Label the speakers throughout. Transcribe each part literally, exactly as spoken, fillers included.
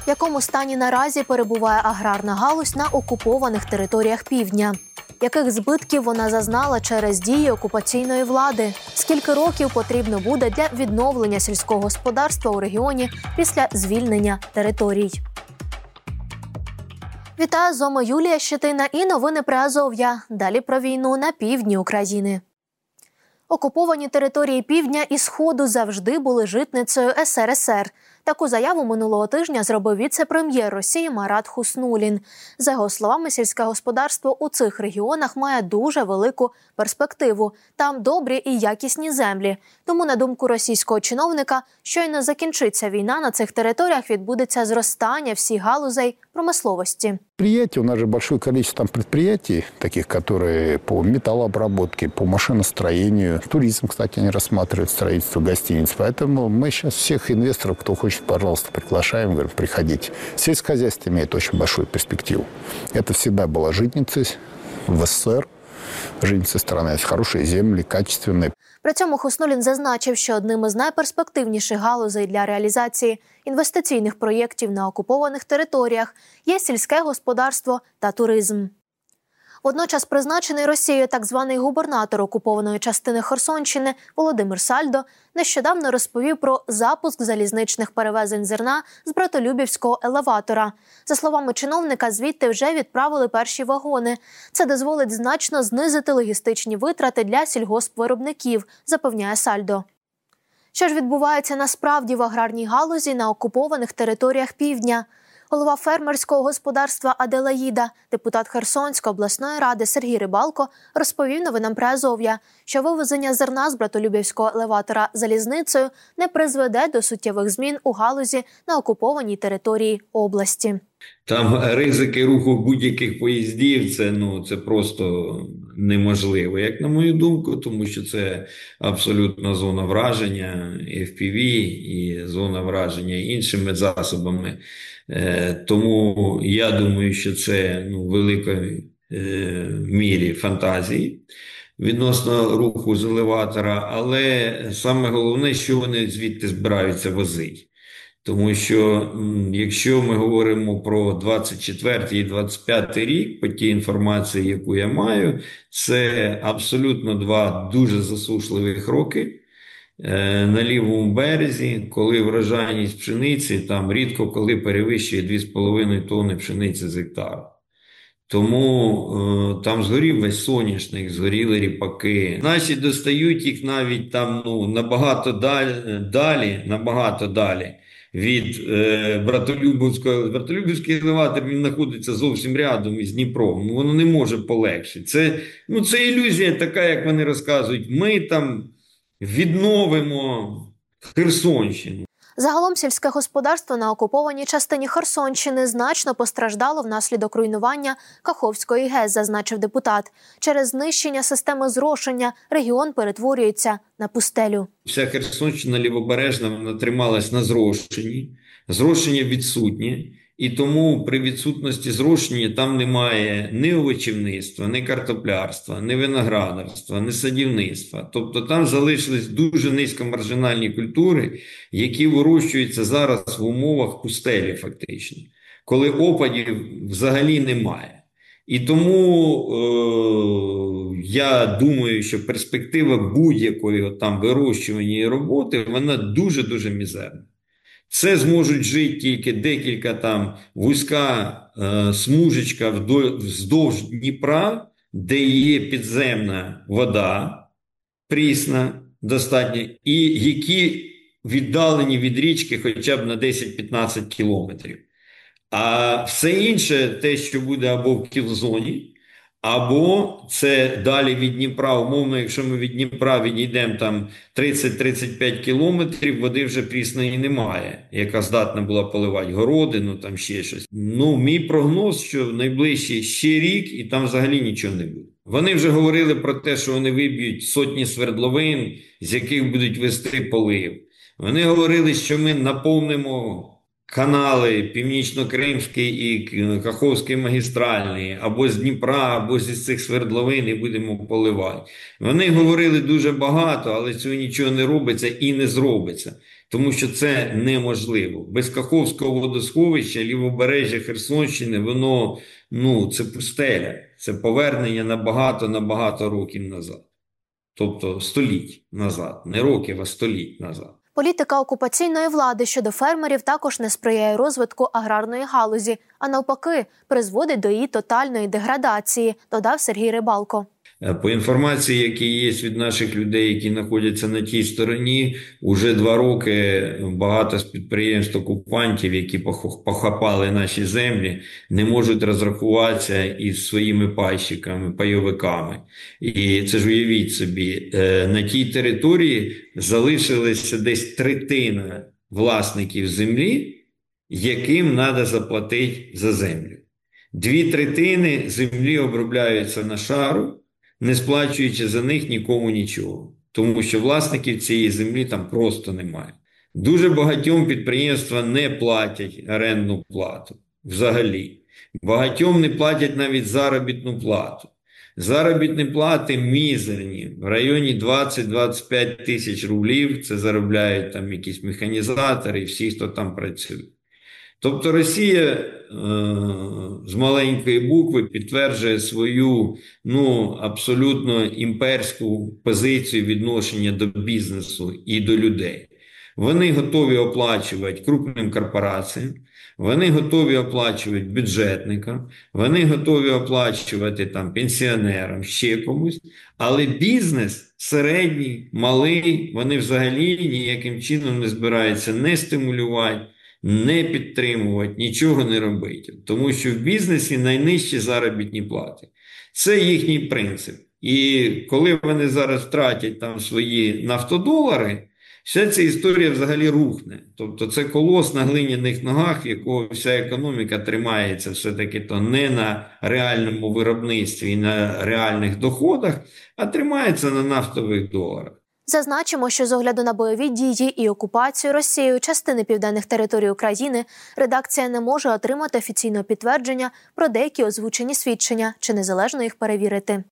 Speaker 1: В якому стані наразі перебуває аграрна галузь на окупованих територіях півдня? Яких збитків вона зазнала через дії окупаційної влади? Скільки років потрібно буде для відновлення сільського господарства у регіоні після звільнення територій? Вітаю, з вами Юлія Щетина і новини Приазов'я. Далі про війну на півдні України. Окуповані території півдня і сходу завжди були житницею ес ер ес ер. Таку заяву минулого тижня зробив віце-прем'єр Росії Марат Хуснуллін. За його словами, сільське господарство у цих регіонах має дуже велику перспективу. Там добрі і якісні землі. Тому, на думку російського чиновника, щойно закінчиться війна, на цих територіях відбудеться зростання всіх галузей промисловості.
Speaker 2: Предприятия, у нас же большое количество там предприятий, таких, которые по металлообработке, по машиностроению. Туризм, кстати, они рассматривают строительство гостиниц. Поэтому мы сейчас всех инвесторов, кто хочет, пожалуйста, приглашаем, говорим, приходите. Сельское хозяйство имеет очень большую перспективу. Это всегда была житница в эс эс эс эр. Житница страны, хорошие земли, качественные.
Speaker 1: При цьому Хуснуллін зазначив, що одним із найперспективніших галузей для реалізації інвестиційних проєктів на окупованих територіях є сільське господарство та туризм. Водночас призначений Росією так званий губернатор окупованої частини Херсонщини Володимир Сальдо нещодавно розповів про запуск залізничних перевезень зерна з Братолюбівського елеватора. За словами чиновника, звідти вже відправили перші вагони. Це дозволить значно знизити логістичні витрати для сільгоспвиробників, запевняє Сальдо. Що ж відбувається насправді в аграрній галузі на окупованих територіях півдня? Голова фермерського господарства «Аделаїда», депутат Херсонської обласної ради Сергій Рибалко розповів новинам Приазов'я, що вивезення зерна з Братолюбівського елеватора залізницею не призведе до суттєвих змін у галузі на окупованій території області.
Speaker 3: Там ризики руху будь-яких поїздів, це, ну, це просто неможливо, як на мою думку, тому що це абсолютно зона враження еф пі ві і зона враження іншими засобами. Тому я думаю, що це, ну, в великій е, мірі фантазії відносно руху з елеватора, але саме головне, що вони звідти збираються возити. Тому що, якщо ми говоримо про двадцять четвертий і двадцять п'ятий рік, по тій інформації, яку я маю, це абсолютно два дуже засушливих роки. На лівому березі, коли врожайність пшениці там рідко коли перевищує дві з половиною тонни пшениці з гектару. Тому е, там згорів весь соняшник, згоріли ріпаки. Наші достають їх навіть там, ну, набагато далі, далі, набагато далі від е, Братолюбівського. Братолюбівський елеватор, він знаходиться зовсім рядом із Дніпром. Ну, воно не може полегшити. Це, ну, це ілюзія така, як вони розказують. Ми там відновимо Херсонщину.
Speaker 1: Загалом сільське господарство на окупованій частині Херсонщини значно постраждало внаслідок руйнування Каховської ГЕС, зазначив депутат. Через знищення системи зрошення регіон перетворюється на пустелю.
Speaker 3: Вся Херсонщина лівобережна, вона трималась на зрошенні. Зрошення відсутнє. І тому при відсутності зрошення там немає ні овочівництва, ні картоплярства, ні виноградарства, ні садівництва. Тобто там залишились дуже низькомаржинальні культури, які вирощуються зараз в умовах пустелі фактично, коли опадів взагалі немає. І тому е, я думаю, що перспектива будь-якої там вирощування і роботи, вона дуже-дуже мізерна. Це зможуть жити тільки декілька там вузька е, смужечка вздовж Дніпра, де є підземна вода, прісна достатньо, і які віддалені від річки хоча б на десять-п'ятнадцять кілометрів. А все інше, те, що буде або в кілзоні, або це далі від Дніпра, умовно, якщо ми від Дніпра відійдемо там тридцять-тридцять п'ять кілометрів, води вже прісної немає, яка здатна була поливати городину, там ще щось. Ну, мій прогноз, що в найближчий ще рік і там взагалі нічого не буде. Вони вже говорили про те, що вони виб'ють сотні свердловин, з яких будуть вести полив. Вони говорили, що ми наповнимо канали Північно-Кримський і Каховський магістральний, або з Дніпра, або зі цих свердловин і будемо поливати. Вони говорили дуже багато, але цього нічого не робиться і не зробиться. тому що це неможливо. Без Каховського водосховища лівобережжя Херсонщини, воно, ну, це пустеля, це повернення на багато-набагато років назад. Тобто століть назад, не років, а століть назад.
Speaker 1: Політика окупаційної влади щодо фермерів також не сприяє розвитку аграрної галузі, а навпаки, призводить до її тотальної деградації, додав Сергій Рибалко.
Speaker 3: По інформації, які є від наших людей, які знаходяться на тій стороні, уже два роки багато з підприємств окупантів, які похапали наші землі, не можуть розрахуватися із своїми пайщиками, пайовиками. І це ж уявіть собі, на тій території залишилася десь третина власників землі, яким треба заплатити за землю. Дві третини землі обробляються на шару, не сплачуючи за них нікому нічого. Тому що власників цієї землі там просто немає. Дуже багатьом підприємства не платять орендну плату взагалі. Багатьом не платять навіть заробітну плату. Заробітні плати мізерні, в районі двадцять-двадцять п'ять тисяч рублів. Це заробляють там якісь механізатори і всі, хто там працює. Тобто Росія е, з маленької букви підтверджує свою, ну, абсолютно імперську позицію відношення до бізнесу і до людей. Вони готові оплачувати крупним корпораціям, вони готові оплачувати бюджетникам, вони готові оплачувати там пенсіонерам, ще комусь, але бізнес середній, малий, вони взагалі ніяким чином не збираються не стимулювати, не підтримувати, нічого не робити. Тому що в бізнесі найнижчі заробітні плати. Це їхній принцип. І коли вони зараз втратять там свої нафтодолари, вся ця історія взагалі рухне. Тобто це колос на глиняних ногах, якого вся економіка тримається все-таки то не на реальному виробництві і на реальних доходах, а тримається на нафтових доларах.
Speaker 1: Зазначимо, що з огляду на бойові дії і окупацію Росією частини південних територій України редакція не може отримати офіційного підтвердження про деякі озвучені свідчення, чи незалежно їх перевірити.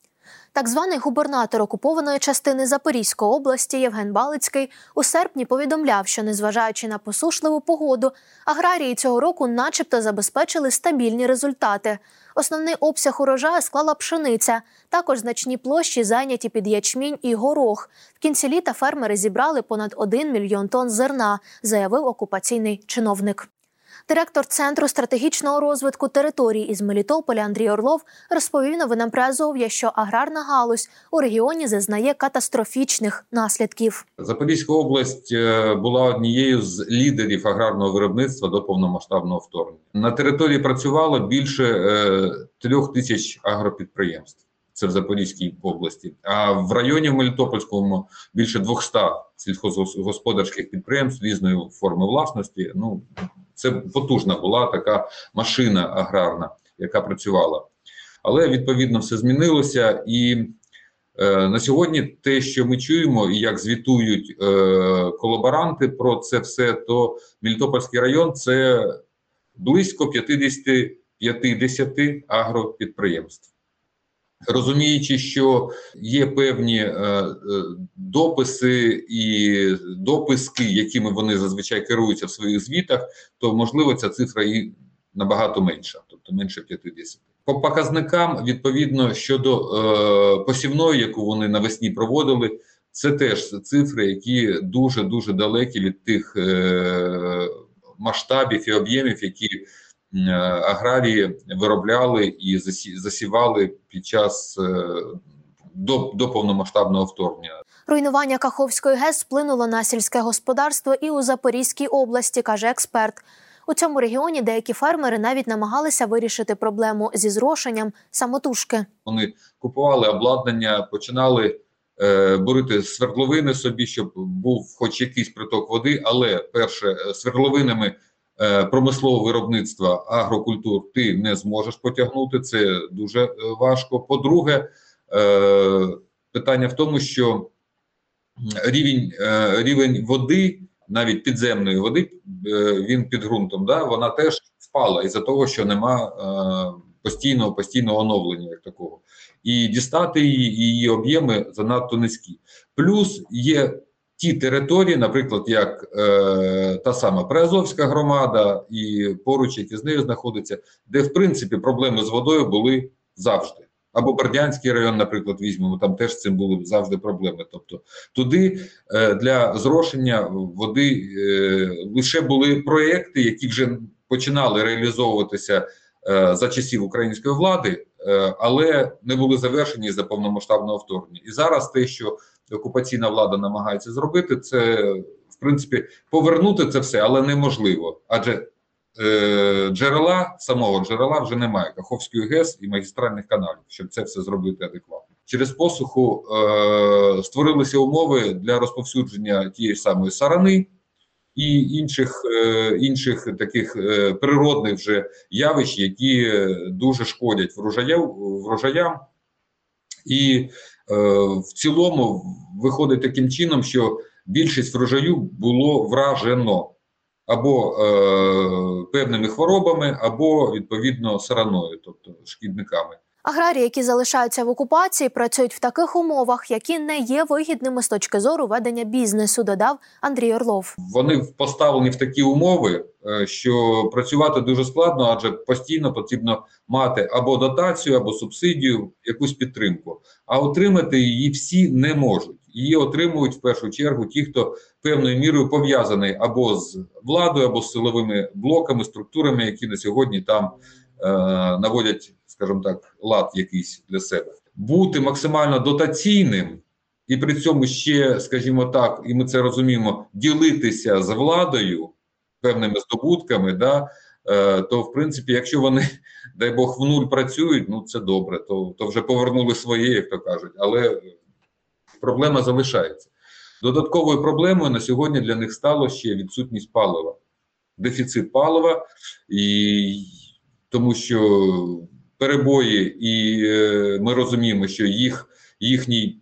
Speaker 1: Так званий губернатор окупованої частини Запорізької області Євген Балицький у серпні повідомляв, що незважаючи на посушливу погоду, аграрії цього року начебто забезпечили стабільні результати. Основний обсяг урожаю склала пшениця, також значні площі зайняті під ячмінь і горох. В кінці літа фермери зібрали понад один мільйон тонн зерна, заявив окупаційний чиновник. Директор Центру стратегічного розвитку територій із Мелітополя Андрій Орлов розповів новинам Приазов'я, що аграрна галузь у регіоні зазнає катастрофічних наслідків.
Speaker 4: Запорізька область була однією з лідерів аграрного виробництва до повномасштабного вторгнення. На території працювало більше трьох тисяч агропідприємств. Це в Запорізькій області. А в районі в Мелітопольському більше двохсот сільськогосподарських підприємств різної форми власності. Ну, це потужна була така машина аграрна, яка працювала. Але, відповідно, все змінилося. І е, на сьогодні те, що ми чуємо, і як звітують е, колаборанти про це все, то Мелітопольський район – це близько п'ятдесят агропідприємств. Розуміючи, що є певні е, дописи і дописки, якими вони зазвичай керуються в своїх звітах, то, можливо, ця цифра і набагато менша, тобто менше п'ятдесят. По показникам, відповідно, щодо е, посівної, яку вони навесні проводили, це теж цифри, які дуже-дуже далекі від тих е, масштабів і об'ємів, які аграрії виробляли і засівали під час до, до повномасштабного вторгнення.
Speaker 1: Руйнування Каховської ГЕС вплинуло на сільське господарство і у Запорізькій області, каже експерт. У цьому регіоні деякі фермери навіть намагалися вирішити проблему зі зрошенням самотужки.
Speaker 4: Вони купували обладнання, починали е, бурити свердловини собі, щоб був хоч якийсь приток води, але перше, свердловинами промислового виробництва агрокультур ти не зможеш потягнути, це дуже важко. По-друге, питання в тому, що рівень, рівень води, навіть підземної води, він під ґрунтом, да, вона теж впала із-за того, що нема постійного, постійного оновлення як такого. І дістати її, і її об'єми занадто низькі. Плюс є ті території, наприклад, як е, та сама Приазовська громада і поруч, які з нею знаходяться, де, в принципі, проблеми з водою були завжди. Або Бердянський район, наприклад, візьмемо, там теж з цим були завжди проблеми. Тобто туди е, для зрошення води е, лише були проєкти, які вже починали реалізовуватися е, за часів української влади, е, але не були завершені за повномасштабного вторгнення. І зараз те, що окупаційна влада намагається зробити, це, в принципі, повернути це все, але неможливо. Адже е, джерела, самого джерела вже немає, Каховської ГЕС і магістральних каналів, щоб це все зробити адекватно. Через посуху е, створилися умови для розповсюдження тієї ж самої сарани і інших, е, інших таких е, природних вже явищ, які дуже шкодять врожаям, врожаям. І е, в цілому виходить таким чином, що більшість врожаю було вражено або е, певними хворобами, або, відповідно, сараною, тобто шкідниками.
Speaker 1: Аграрії, які залишаються в окупації, працюють в таких умовах, які не є вигідними з точки зору ведення бізнесу, додав Андрій Орлов.
Speaker 4: Вони поставлені в такі умови, що працювати дуже складно, адже постійно потрібно мати або дотацію, або субсидію, якусь підтримку. А отримати її всі не можуть. Її отримують в першу чергу ті, хто певною мірою пов'язаний або з владою, або з силовими блоками, структурами, які на сьогодні там е, наводять, скажімо так, лад якийсь для себе. Бути максимально дотаційним і при цьому ще, скажімо так, і ми це розуміємо, ділитися з владою певними здобутками, да, е, то, в принципі, якщо вони, дай Бог, в нуль працюють, ну це добре, то, то вже повернули своє, як то кажуть, але проблема залишається. Додатковою проблемою на сьогодні для них стало ще відсутність палива, дефіцит палива, і тому що перебої, і е, ми розуміємо, що їх, їхній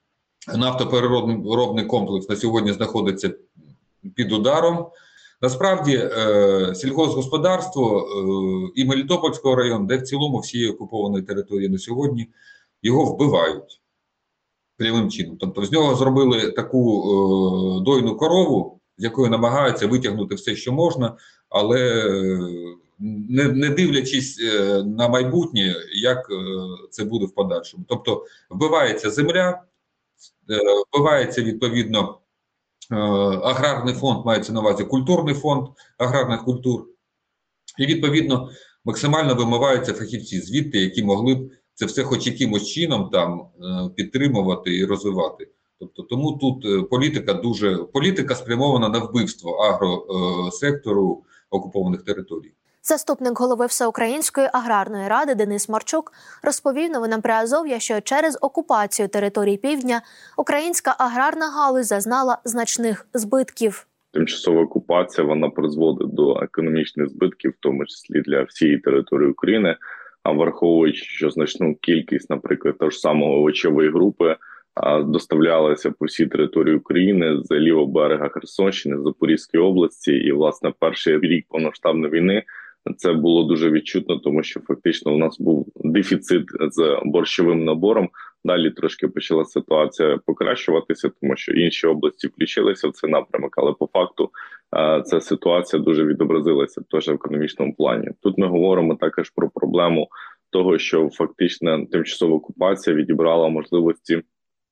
Speaker 4: нафтопереробний комплекс на сьогодні знаходиться під ударом. Насправді, е, сільгоспгосподарство е, і Мелітопольського району, де в цілому всієї окупованої території на сьогодні, його вбивають прямим чином. Тобто з нього зробили таку е, дойну корову, з якої намагаються витягнути все, що можна, але е, не, не дивлячись е, на майбутнє, як е, це буде в подальшому. Тобто вбивається земля, е, вбивається відповідно е, аграрний фонд, мається на увазі культурний фонд аграрних культур, і відповідно максимально вимиваються фахівці звідти, які могли б це все хоч якимось чином там підтримувати і розвивати. Тобто, тому тут політика дуже політика спрямована на вбивство агросектору окупованих територій.
Speaker 1: Заступник голови Всеукраїнської аграрної ради Денис Марчук розповів новинам Приазов'я, що через окупацію територій Півдня українська аграрна галузь зазнала значних збитків.
Speaker 5: Тимчасова окупація, вона призводить до економічних збитків, в тому числі для всієї території України. А враховуючи, що значну кількість, наприклад, того ж самого овочевої групи а, доставлялася по всій території України з лівого берега Херсонщини, Запорізької області, і, власне, перший рік повномасштабної війни це було дуже відчутно, тому що фактично у нас був дефіцит з борщовим набором. Далі трошки почала ситуація покращуватися, тому що інші області включилися в цей напрямок, але по факту ця ситуація дуже відобразилася теж в економічному плані. Тут ми говоримо також про проблему того, що фактично тимчасова окупація відібрала можливості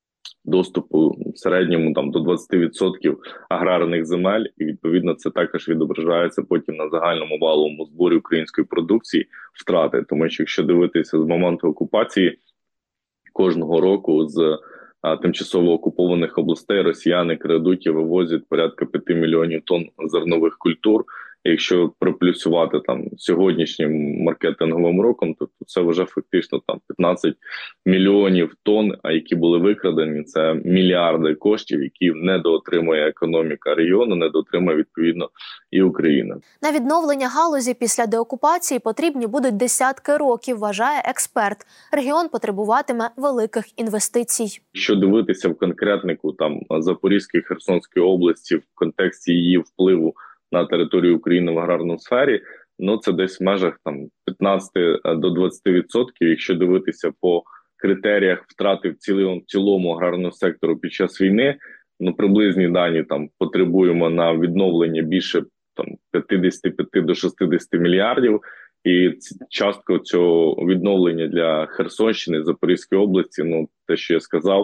Speaker 5: доступу в середньому там до двадцять відсотків аграрних земель, і відповідно це також відображається потім на загальному валовому зборі української продукції втрати. Тому що якщо дивитися з моменту окупації, кожного року з а, тимчасово окупованих областей росіяни крадуть і вивозять порядка п'яти мільйонів тонн зернових культур. Якщо приплюсувати там сьогоднішнім маркетинговим роком, то це вже фактично там п'ятнадцять мільйонів тонн, а які були викрадені, це мільярди коштів, які недоотримує економіка регіону, недоотримує відповідно і Україна.
Speaker 1: На відновлення галузі після деокупації потрібні будуть десятки років, вважає експерт. Регіон потребуватиме великих інвестицій.
Speaker 5: Якщо дивитися в конкретнику там Запорізької, Херсонської області в контексті її впливу на територію України в аграрній сфері, ну це десь в межах там п'ятнадцять до двадцяти відсотків. Якщо дивитися по критеріях втрати в цілому, в цілому аграрного сектору під час війни, ну, приблизні дані там потребуємо на відновлення більше там п'ятдесят п'ять до шістдесят мільярдів. І частка цього відновлення для Херсонщини, Запорізької області, ну, те, що я сказав,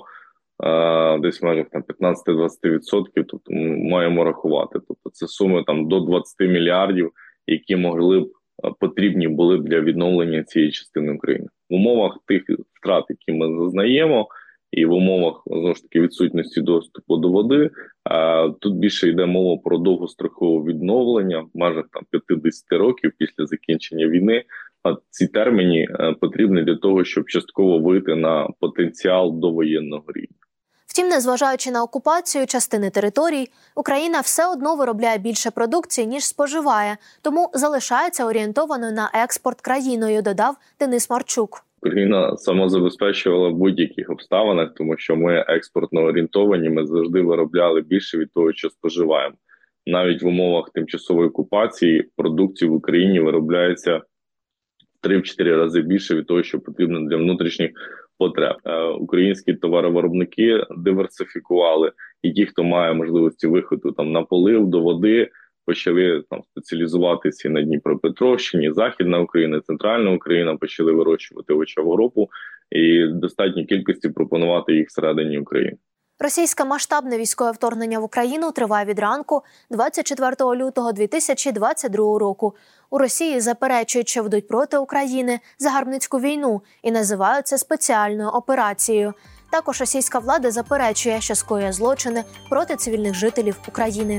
Speaker 5: десь в межах там п'ятнадцять-двадцять відсотків, тобто ми маємо рахувати. Тобто це суми там до двадцять мільярдів, які могли б потрібні були б для відновлення цієї частини України. В умовах тих втрат, які ми зазнаємо, і в умовах, знову ж таки, відсутності доступу до води, тут більше йде мова про довгострокове відновлення в межах там п'ятдесят років після закінчення війни. А ці терміни потрібні для того, щоб частково вийти на потенціал довоєнного рівня.
Speaker 1: Втім, незважаючи на окупацію частини територій, Україна все одно виробляє більше продукції, ніж споживає, тому залишається орієнтованою на експорт країною, додав Денис Марчук.
Speaker 5: Україна самозабезпечувала в будь-яких обставинах, тому що ми експортно орієнтовані, ми завжди виробляли більше від того, що споживаємо. Навіть в умовах тимчасової окупації продукції в Україні виробляється в три-чотири рази більше від того, що потрібно для внутрішніх потреб. Українські товаровиробники диверсифікували, і ті, хто має можливості виходу там на полив, до води, почали там спеціалізуватися на Дніпропетровщині, Західна Україна, Центральна Україна, почали вирощувати овочеву групу і в достатній кількості пропонувати їх всередині України.
Speaker 1: Російське масштабне військове вторгнення в Україну триває від ранку двадцять четвертого лютого дві тисячі двадцять другого року. У Росії заперечують, що ведуть проти України загарбницьку війну і називають це спеціальною операцією. Також російська влада заперечує, що скоює злочини проти цивільних жителів України.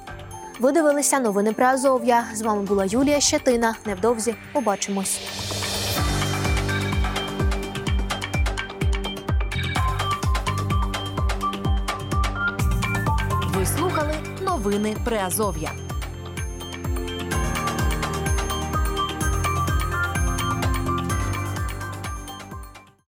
Speaker 1: Ви дивилися новини Приазов'я. З вами була Юлія Щетина. Невдовзі побачимось.
Speaker 6: Ви слухали новини Приазов'я.